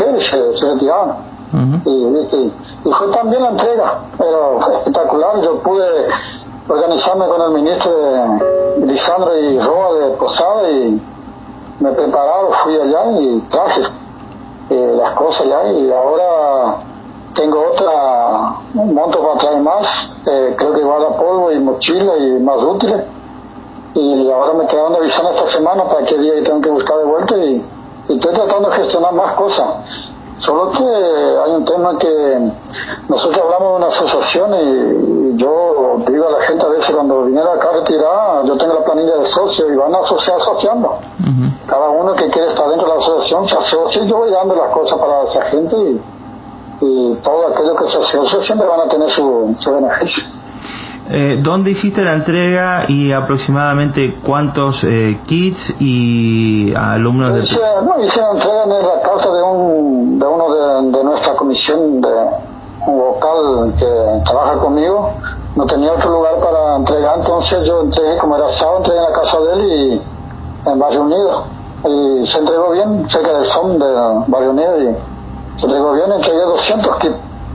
mujeres se retiraban. Y fue también la entrega, pero fue espectacular. Yo pude organizarme con el ministro Lisandro y Roa de Posada y me prepararon, fui allá y traje las cosas allá, y ahora tengo un monto para traer más, creo que guardapolvo y mochila y más útiles, y ahora me quedaron avisando esta semana para qué día tengo que buscar de vuelta, y estoy tratando de gestionar más cosas. Solo que hay un tema que nosotros hablamos de una asociación, y yo digo a la gente a veces cuando viniera acá a retirar, yo tengo la planilla de socios y van a asociando. Cada uno que quiere estar dentro de la asociación se asocia, y yo voy dando las cosas para esa gente, y todo aquello que se asocia siempre van a tener su beneficio. ¿Dónde hiciste la entrega y aproximadamente cuántos kits y alumnos hice la entrega en la casa de uno de nuestra comisión, de un vocal que trabaja conmigo. No tenía otro lugar para entregar, entonces yo entregué, como era sábado, entregué en la casa de él y en Barrio Unido, y se entregó bien, cerca del SOM de Barrio Unido, y se entregó bien. Entregué 200 kits.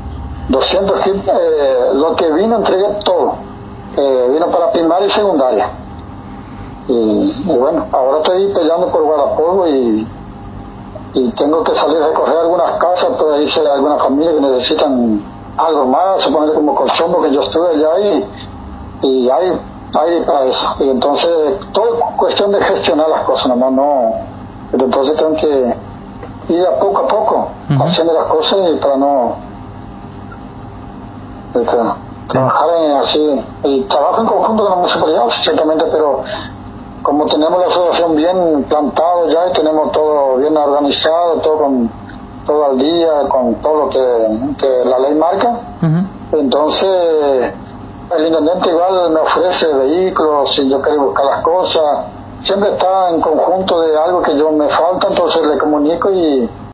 Lo que vino entregué todo, vino para primaria y secundaria, y bueno, ahora estoy peleando por guardapolvo, y tengo que salir a recorrer algunas casas, pues ahí hay algunas familias que necesitan algo más, suponer como colchón, porque yo estuve allá y hay para eso, y entonces todo es cuestión de gestionar las cosas, nomás no, entonces tengo que ir a poco haciendo las cosas, y para no trabajar así, y trabajo en conjunto con la municipalidad, ciertamente, pero como tenemos la asociación bien plantado ya y tenemos todo bien organizado, todo al día, con todo lo que la ley marca, entonces el intendente igual me ofrece vehículos si yo quiero buscar las cosas, siempre está en conjunto de algo que yo me falta, entonces le comunico y